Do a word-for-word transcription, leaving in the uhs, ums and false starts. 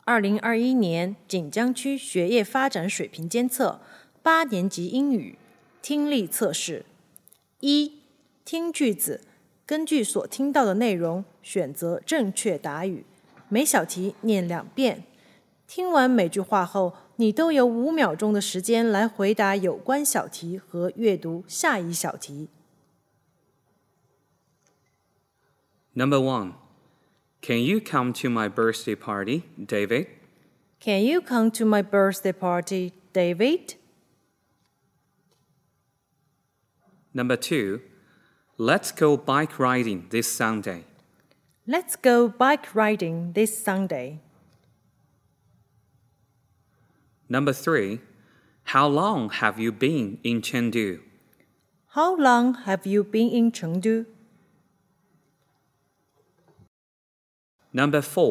二零二一年锦江区学业发展水平监测八年级英语听力测试。一、听句子，根据所听到的内容选择正确答语，每小题念两遍。听完每句话后，你都有五秒钟的时间来回答有关小题和阅读下一小题。 Number one, can you come to my birthday party, David? Can you come to my birthday party, David? Number two, let's go bike riding this Sunday. Let's go bike riding this Sunday. Number three, how long have you been in Chengdu? How long have you been in Chengdu? Number four,